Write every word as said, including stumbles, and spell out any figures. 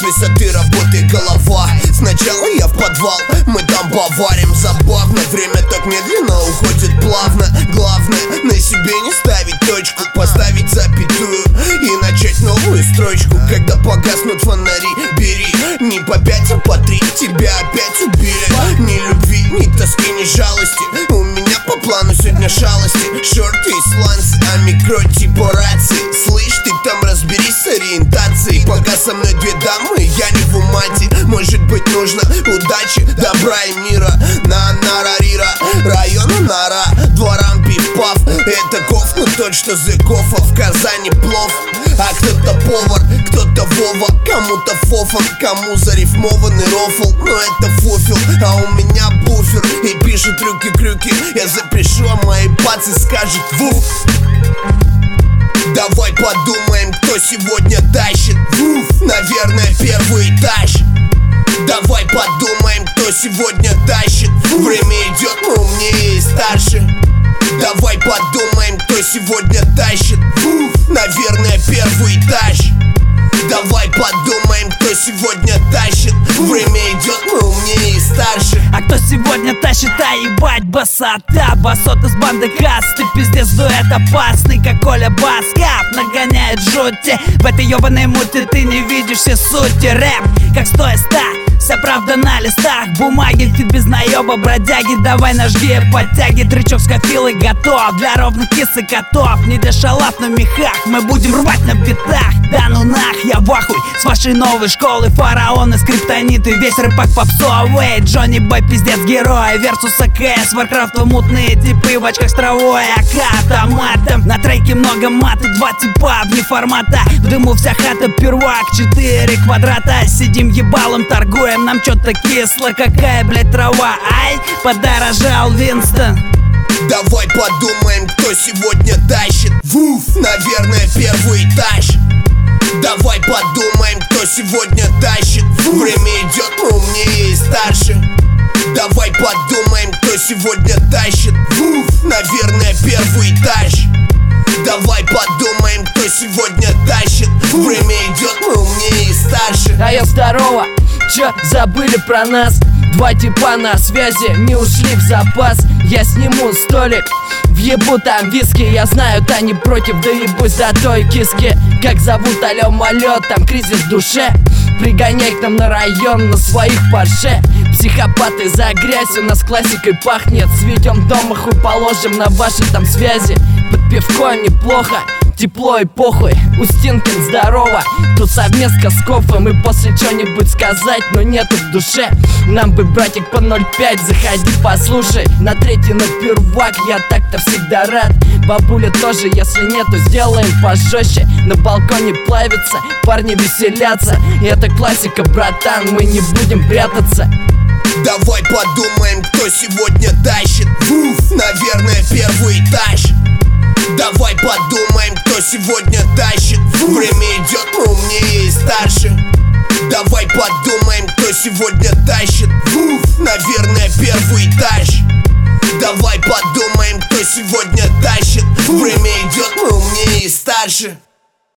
с высоты работает голова. Сначала я в подвал, мы там поварим. Забавно, время так медленно уходит плавно. Главное, на себе не ставить точку, поставить запятую и начать новую строчку. Когда погаснут фонари, бери не по пять, а по три. Тебя опять убили. Ни любви, ни тоски, ни жалости. У меня по плану сегодня шалости. Шорты и сланцы, а микро типа рации. Слышь, ты там разберись с ориентацией. Пока со мной две дамы, я не в умате. Может быть нужно удачи, добра и мира. На нарарира, района нора, дворам пив-пав. Это коф, но тот, что Зыков, а в Казани плов. А кто-то повар, кто-то Вова, кому-то фофан, кому зарифмованный рофл. Но это фуфел, а у меня буфер. И пишут трюки-крюки, я запишу, а мои пацы скажут вуф. Давай подумаем, кто сегодня тащит вуф. Наверное, первый этаж. Давай подумаем, кто сегодня тащит. Время идет, мы умнее и старше. Давай подумаем, кто сегодня тащит вуф. Наверное, первый этаж. Давай подумаем, кто сегодня тащит. Время идет, мы умнее и старше. А кто сегодня тащит, а ебать басота. Басот из банды Кац, ты пиздец, дуэт опасный, как Коля Баскап. Нагоняет жути, в этой ебаной муте ты не видишь все сути. Рэп, как сто из ста, вся правда на листах бумаги. Ты без наеба, бродяги, давай нажги подтяги. Трючок с кофилой готов для ровных кис и котов. Не для шалав на мехах, мы будем рвать на битах. Да ну нах, я в ахуй с вашей новой школы. Фараоны, скриптониты, весь рэпак попсовый. Джонни Бой, пиздец, герой, версуса КС, Варкрафта мутные типы в очках с травой, АК автоматом. На треке много мата, два типа вне формата. В дыму вся хата, первак, четыре квадрата. Сидим ебалом, торгуем, нам чё-то кисло. Какая, блядь, трава, ай, подорожал Винстон. Давай подумаем, кто сегодня тащит вуф. Наверное, первый этаж. Давай подумаем, кто сегодня тащит. Время идет, мы умнее и старше. Давай подумаем, кто сегодня тащит вуф. Наверное, первый этаж. Давай подумаем, кто сегодня тащит. Время идет, мы умнее и старше. А я здорово, чё забыли про нас? Два типа на связи, не ушли в запас. Я сниму столик, въебу там виски. Я знаю, та не против, да ебусь за той киски. Как зовут, алё, малё, там кризис в душе. Пригоняй к нам на район на своих Порше. Психопаты за грязь, у нас классикой пахнет. Сведем дома, хуй положим на ваши там связи. Под пивко неплохо, тепло и похуй. Устинкин, здорово, тут совместка с кофом. И после чё-нибудь сказать, но нету в душе. Нам бы, братик, по ноль пять, заходи, послушай. На третий, на первак, я так-то всегда рад. Бабуля тоже, если нету, сделаем пожестче. На балконе плавится, парни веселятся. И это классика, братан, мы не будем прятаться. Давай подумаем, кто сегодня тащит вуф. Наверное, первый этаж. Давай подумаем, кто сегодня тащит. Время идет, мы умнее и старше. Давай подумаем, кто сегодня тащит вуф. Наверное, первый этаж. Давай подумаем, кто сегодня тащит. Время идет, мы умнее и старше.